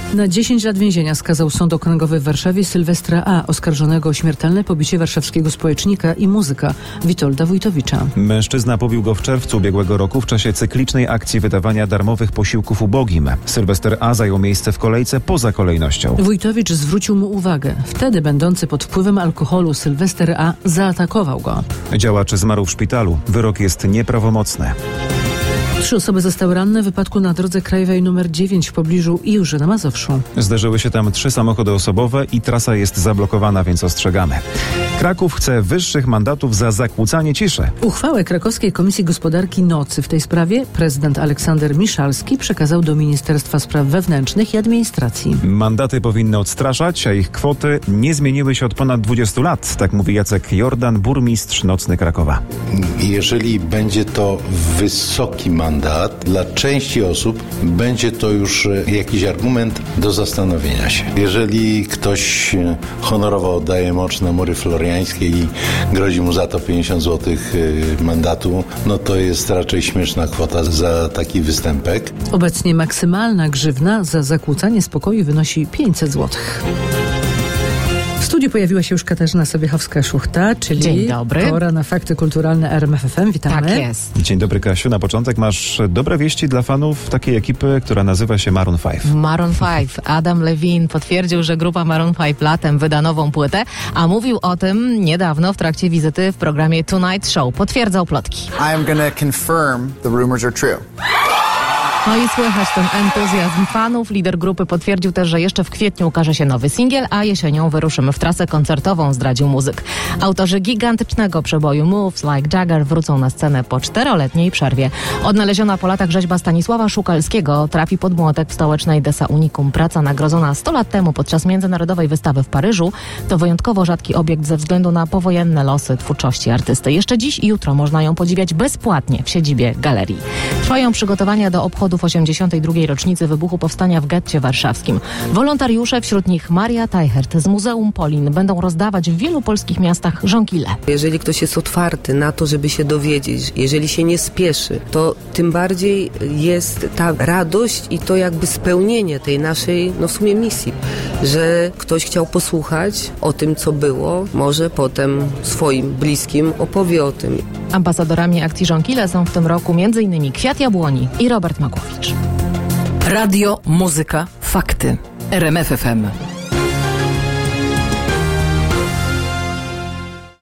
Na 10 lat więzienia skazał Sąd Okręgowy w Warszawie Sylwestra A., oskarżonego o śmiertelne pobicie warszawskiego społecznika i muzyka Witolda Wójtowicza. Mężczyzna pobił go w czerwcu ubiegłego roku w czasie cyklicznej akcji wydawania darmowych posiłków ubogim. Sylwester A. zajął miejsce w kolejce poza kolejnością. Wójtowicz zwrócił mu uwagę. Wtedy będący pod wpływem alkoholu Sylwester A. zaatakował go. Działacz zmarł w szpitalu. Wyrok jest nieprawomocny. 3 osoby zostały ranne w wypadku na drodze krajowej nr 9 w pobliżu Iłży na Mazowszu. Zdarzyły się tam 3 samochody osobowe i trasa jest zablokowana, więc ostrzegamy. Kraków chce wyższych mandatów za zakłócanie ciszy. Uchwałę Krakowskiej Komisji Gospodarki Nocy w tej sprawie prezydent Aleksander Miszalski przekazał do Ministerstwa Spraw Wewnętrznych i Administracji. Mandaty powinny odstraszać, a ich kwoty nie zmieniły się od ponad 20 lat, tak mówi Jacek Jordan, burmistrz nocny Krakowa. Jeżeli będzie to wysoki mandat, dla części osób będzie to już jakiś argument do zastanowienia się. Jeżeli ktoś honorowo oddaje mocz na mury floriańskie i grozi mu za to 50 zł mandatu, no to jest raczej śmieszna kwota za taki występek. Obecnie maksymalna grzywna za zakłócanie spokoju wynosi 500 zł. W studiu pojawiła się już Katarzyna Sobiechowska-Szuchta, czyli Dzień dobry. Pora na fakty kulturalne RMF FM. Witamy. Tak jest. Dzień dobry, Kasiu. Na początek masz dobre wieści dla fanów takiej ekipy, która nazywa się Maroon 5. Maroon 5. Adam Levine potwierdził, że grupa Maroon 5 latem wyda nową płytę, a mówił o tym niedawno w trakcie wizyty w programie Tonight Show. Potwierdzał plotki. I am going to confirm the rumors are true. No i słychać ten entuzjazm fanów. Lider grupy potwierdził też, że jeszcze w kwietniu ukaże się nowy singiel, a jesienią wyruszymy w trasę koncertową, zdradził muzyk. Autorzy gigantycznego przeboju Moves Like Jagger wrócą na scenę po 4-letniej przerwie. Odnaleziona po latach rzeźba Stanisława Szukalskiego trafi pod młotek w stołecznej Dessa Unicum. Praca nagrodzona 100 lat temu podczas międzynarodowej wystawy w Paryżu to wyjątkowo rzadki obiekt ze względu na powojenne losy twórczości artysty. Jeszcze dziś i jutro można ją podziwiać bezpłatnie w siedzibie galerii. Trwają przygotowania do obchodów 82. rocznicy wybuchu powstania w getcie warszawskim. Wolontariusze, wśród nich Maria Teichert z Muzeum Polin, będą rozdawać w wielu polskich miastach żonkile. Jeżeli ktoś jest otwarty na to, żeby się dowiedzieć, jeżeli się nie spieszy, to tym bardziej jest ta radość i to jakby spełnienie tej naszej, w sumie misji, że ktoś chciał posłuchać o tym, co było, może potem swoim bliskim opowie o tym. Ambasadorami akcji żonkile są w tym roku m.in. Kwiat Jabłoni i Robert Makłowicz. Radio, muzyka, fakty. RMF FM.